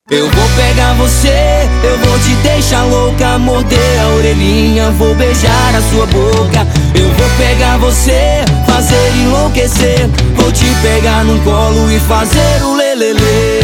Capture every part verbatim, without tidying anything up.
Eu vou pegar você, eu vou te deixar louca, morder a orelhinha, vou beijar a sua boca. Eu vou pegar você, fazer enlouquecer, vou te pegar num colo e fazer o lelelê.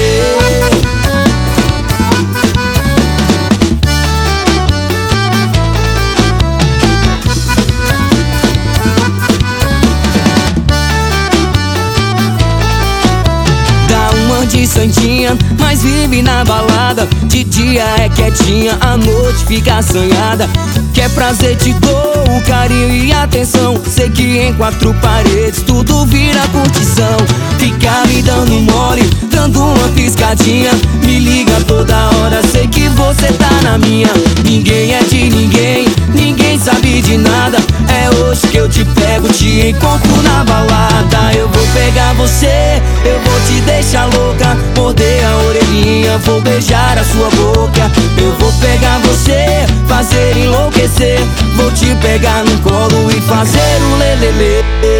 De santinha, mas vive na balada. De dia é quietinha, à noite fica assanhada. Quer prazer, te dou o carinho e atenção. Sei que em quatro paredes tudo vira curtição. Fica me dando mole, dando uma piscadinha. Me liga toda hora, sei que você tá na minha. Ninguém é de ninguém, ninguém sabe de nada. É hoje que eu te pego, te encontro na balada. Eu vou pegar você, eu vou te deixar louca, morder a orelhinha, vou beijar a sua boca. Eu vou pegar você, fazer enlouquecer, vou te pegar no colo e fazer o lelelê.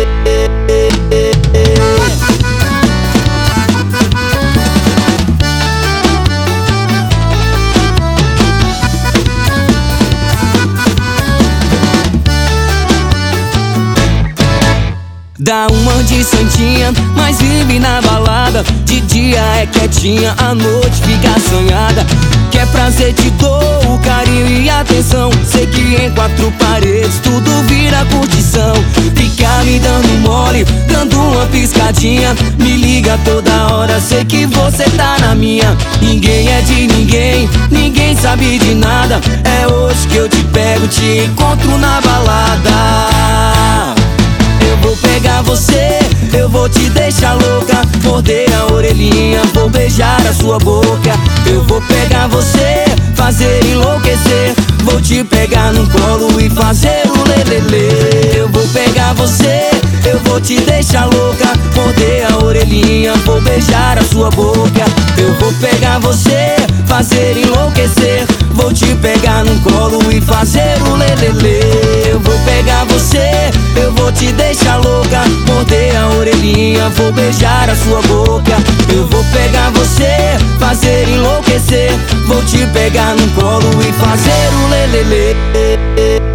Dá uma de santinha, mas vive na balada. De dia é quietinha, à noite fica assanhada. Quer prazer, te dou o carinho e atenção. Sei que em quatro paredes tudo vira curtição. Fica me dando mole, dando uma piscadinha. Me liga toda hora, sei que você tá na minha. Ninguém é de ninguém, ninguém sabe de nada. É hoje que eu te pego, te encontro na balada. Eu vou pegar você, eu vou te deixar louca, morder a orelhinha, vou beijar a sua boca. Eu vou pegar você, fazer enlouquecer, vou te pegar no colo e fazer o lelelê. Eu vou pegar você, eu vou te deixar louca, morder a orelhinha, vou beijar a sua boca. Eu vou pegar você, fazer enlouquecer, vou te pegar no colo e fazer o lelelê. Eu vou pegar você, eu vou te deixar louca, morder a orelhinha, vou beijar a sua boca. Eu vou pegar você, fazer enlouquecer, vou te pegar no colo e fazer o lelelê.